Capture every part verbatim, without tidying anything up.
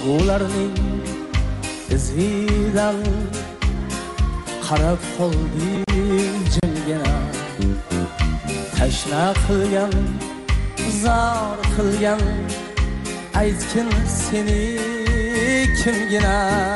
ularning izidan qarab qolding jimgina. Tashna qilgan, zor qilgan aytgin seni kimgina.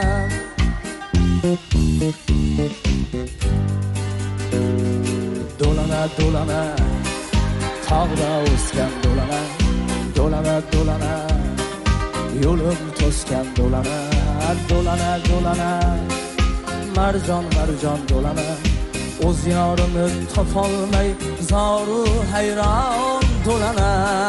Dolana dolana tog'da o'sgan dolana, dolana dolana yo'lim to'sgan dolana, dolana dolana marjon marjon dolana. O'z yorini topolmay zoru hayron dolana.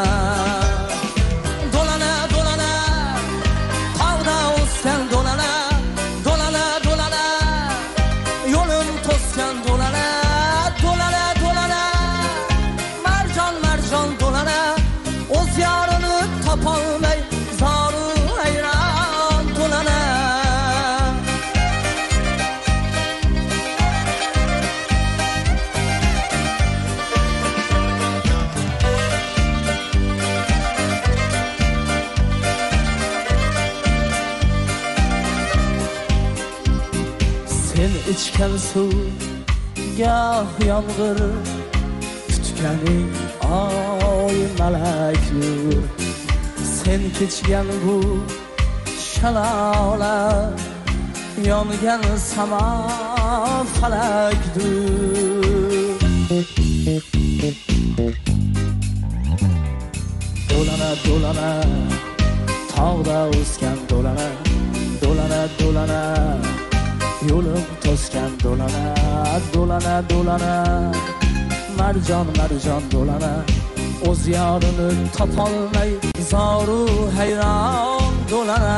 Dolana dolana tog'da o'sgan dolana, dolana dolana yo'lim to'sgan dolana, dolana dolana marjon marjon dolana. O'z yorini topolmay zoru hayron dolana. Sen ichgan suv goh yomg'ir, tutganing oy malakdir. Sen kechgan bu shalola, yongan samo falakdir. Dolana dolana tog'da o'sgan dolana, dolana dolana yo'lim to'sgan dolana, dolana dolana marjon marjon dolana. O'z yorini topolmay zoru hayron dolana.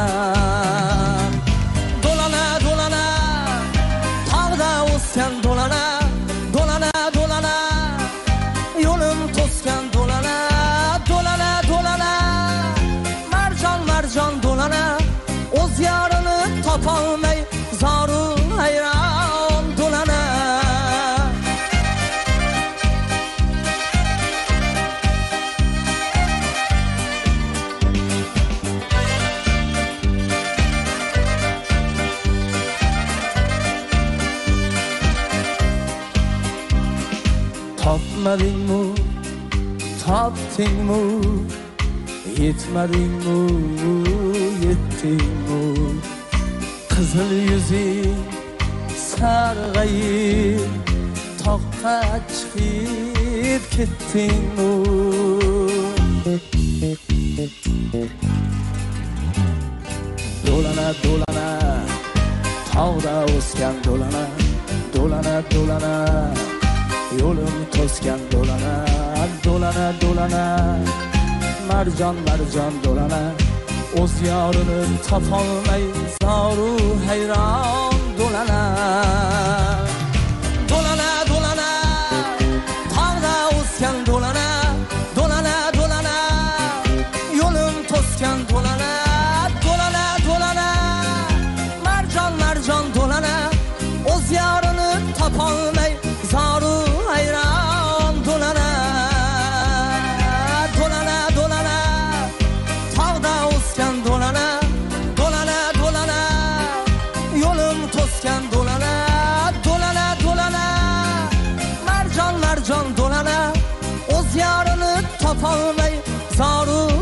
Dolana dolana tog'da o'sgan dolana, dolana dolana yo'lim to'sgan dolana, dolana dolana marjon marjon dolana. O'z yorini topolmay zoru hayron dolana. Topmadingmi, topdingmi, yetmadingmi, yetdingmi. Qizil yuzing sarg'ayib, toqqa chiqib ketdingmi. Dolana dolana tog'da o'sgan dolana, dolana dolana yo'lim to'sgan dolana, dolana dolana marjon marjon dolana. O'z yorini topolmay zoru hayron dolana. Dolana dolana tog'da o'sgan dolana, dolana dolana yo'lim to'sgan dolana, dolana dolana marjon marjon dolana. O'z yorini topolmay zoru hayron dolana. Dolana dolana tog'da o'sgan dolana, dolana dolana yo'lim to'sgan dolana, dolana dolana marjon marjon dolana. O'z yorini topolmay zoru